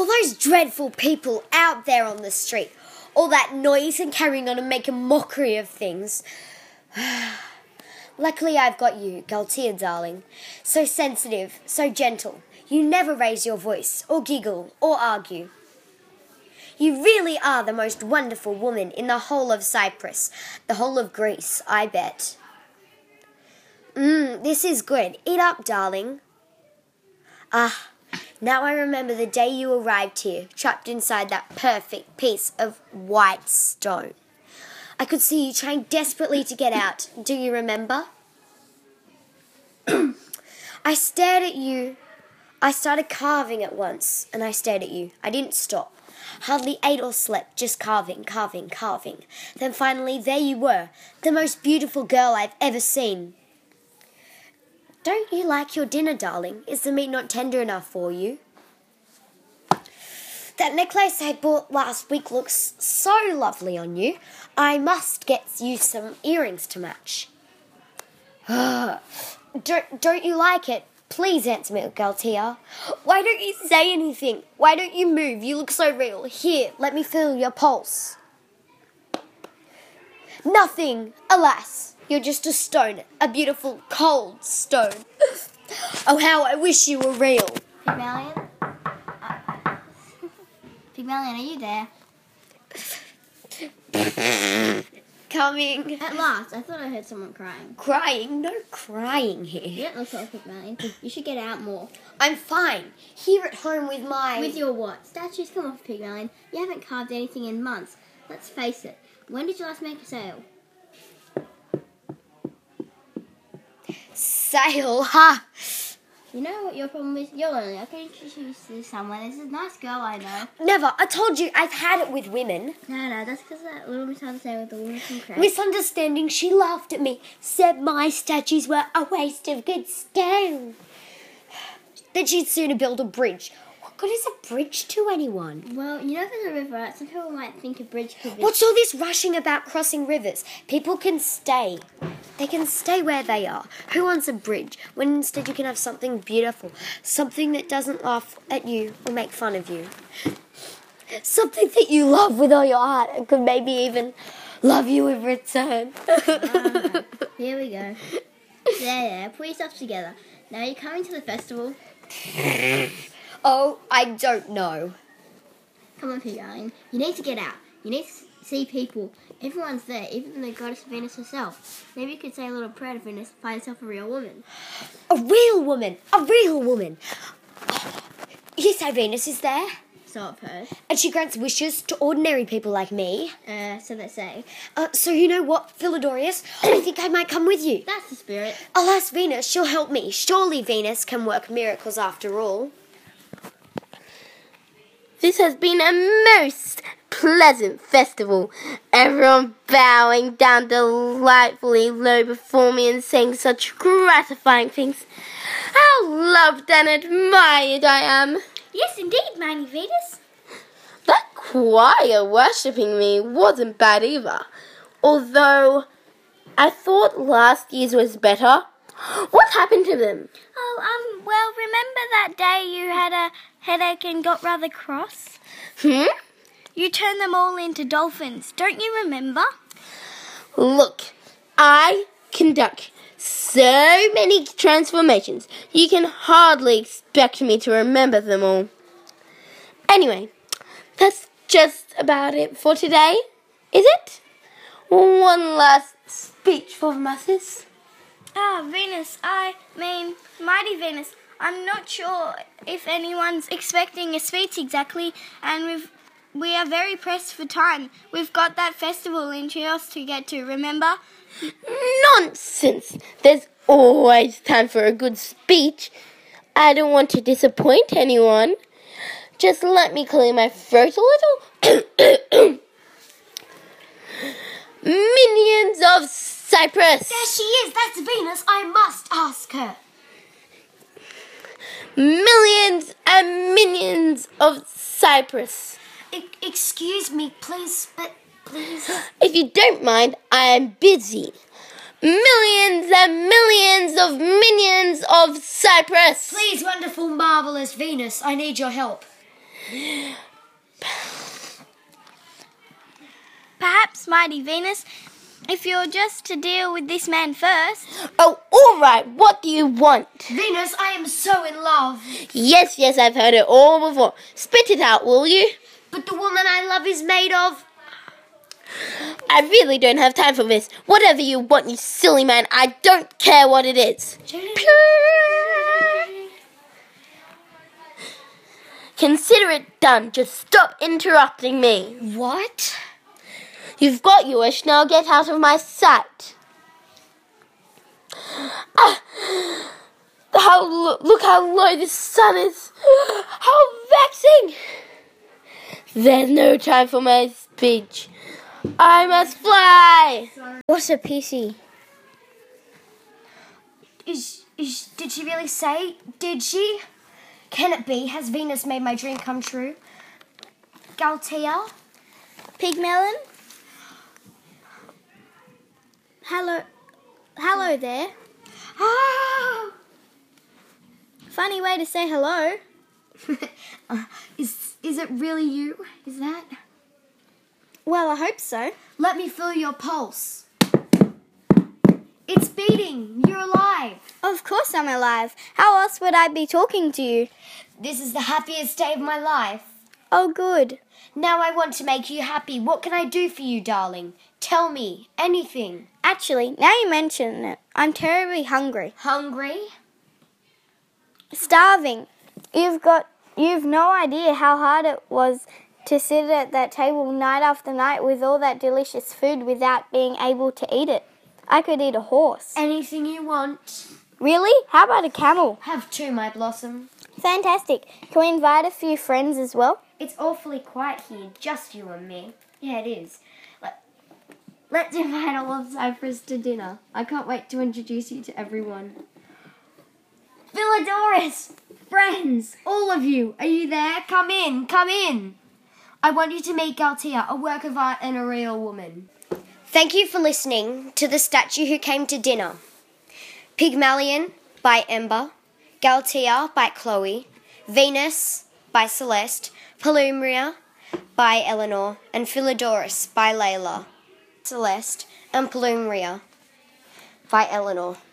All those dreadful people out there on the street. All that noise and carrying on and making mockery of things. Luckily I've got you, Galtia, darling. So sensitive, so gentle. You never raise your voice, or giggle, or argue. You really are the most wonderful woman in the whole of Cyprus, the whole of Greece, I bet. This is good. Eat up, darling. Ah, now I remember the day you arrived here, trapped inside that perfect piece of white stone. I could see you trying desperately to get out. Do you remember? I stared at you. I started carving at once, and I stared at you. I didn't stop. Hardly ate or slept, just carving. Then finally, there you were, the most beautiful girl I've ever seen. Don't you like your dinner, darling? Is the meat not tender enough for you? That necklace I bought last week looks so lovely on you. I must get you some earrings to match. Don't you like it? Please answer me, Galtia. Why don't you say anything? Why don't you move? You look so real. Here, let me feel your pulse. Nothing. Alas, you're just a stone. A beautiful, cold stone. Oh, how I wish you were real. Pygmalion? Pygmalion, are you there? Coming. At last, I thought I heard someone crying. Crying? No crying here. You don't look so Pygmalion. You should get out more. I'm fine. Here at home with my... With your what? Statues, come off, Pygmalion. You haven't carved anything in months. Let's face it. When did you last make a sale? Sale, ha! You know what your problem is? You're lonely. I can introduce you to someone. There's a nice girl I know. Never. I told you I've had it with women. No, that's because of that little misunderstanding with the woman from Crete. Misunderstanding. She laughed at me. Said my statues were a waste of good stone. That she'd sooner build a bridge. What good is a bridge to anyone? Well, you know there's a river, right? Some people might think a bridge could be... What's all this rushing about crossing rivers? People can stay. They can stay where they are. Who wants a bridge when instead you can have something beautiful? Something that doesn't laugh at you or make fun of you. Something that you love with all your heart and could maybe even love you in return. Here we go. There, put yourself together. Now you're coming to the festival. Oh, I don't know. Come on, Pygmalion. You need to get out. You need to see people. Everyone's there, even the goddess Venus herself. Maybe you could say a little prayer to Venus and find yourself a real woman. A real woman! A real woman! You say Venus is there? So I've heard. And she grants wishes to ordinary people like me. So they say. So you know what, Philodorus? I think I might come with you. That's the spirit. I'll ask Venus. She'll help me. Surely Venus can work miracles after all. This has been a most pleasant festival. Everyone bowing down delightfully low before me and saying such gratifying things. How loved and admired I am. Yes, indeed, mighty Venus. That choir worshipping me wasn't bad either. Although I thought last year's was better. What happened to them? Oh, well, remember that day you had a headache and got rather cross? You turned them all into dolphins. Don't you remember? Look, I conduct so many transformations. You can hardly expect me to remember them all. Anyway, that's just about it for today, is it? One last speech for the masses. Venus, mighty Venus, I'm not sure if anyone's expecting a speech exactly, and we are very pressed for time. We've got that festival in Chios to get to, remember? Nonsense! There's always time for a good speech. I don't want to disappoint anyone. Just let me clear my throat a little. Minions of Cyprus! There she is. That's Venus. I must ask her. Millions and minions of Cyprus. Excuse me, please, but please. If you don't mind, I am busy. Millions and millions of minions of Cyprus. Please, wonderful, marvelous Venus, I need your help. Perhaps, Mighty Venus, if you're just to deal with this man first. Oh, all right. What do you want? Venus, I am so in love. Yes, I've heard it all before. Spit it out, will you? But the woman I love is made of... I really don't have time for this. Whatever you want, you silly man. I don't care what it is. Consider it done. Just stop interrupting me. What? You've got your wish. Now get out of my sight. Look how low the sun is. How vexing. There's no time for my speech. I must fly. What a pity. Did she really say? Did she? Can it be? Has Venus made my dream come true? Galtea? Pigmelon? Hello there. Ah! Funny way to say hello. Is it really you? Is that? Well, I hope so. Let me feel your pulse. It's beating. You're alive. Of course I'm alive. How else would I be talking to you? This is the happiest day of my life. Oh, good. Now I want to make you happy. What can I do for you, darling? Tell me. Anything. Actually, now you mention it, I'm terribly hungry. Hungry? Starving. You've no idea how hard it was to sit at that table night after night with all that delicious food without being able to eat it. I could eat a horse. Anything you want. Really? How about a camel? Have two, my blossom. Fantastic. Can we invite a few friends as well? It's awfully quiet here, just you and me. Yeah, it is. Let's invite all of Cyprus to dinner. I can't wait to introduce you to everyone. Philodorus! Friends! All of you! Are you there? Come in! Come in! I want you to meet Galtea, a work of art and a real woman. Thank you for listening to The Statue Who Came to Dinner. Pygmalion by Ember, Galtea by Chloe, Venus by Celeste, Palumria by Eleanor, and Philodorus by Layla. Celeste and Palumria by Eleanor.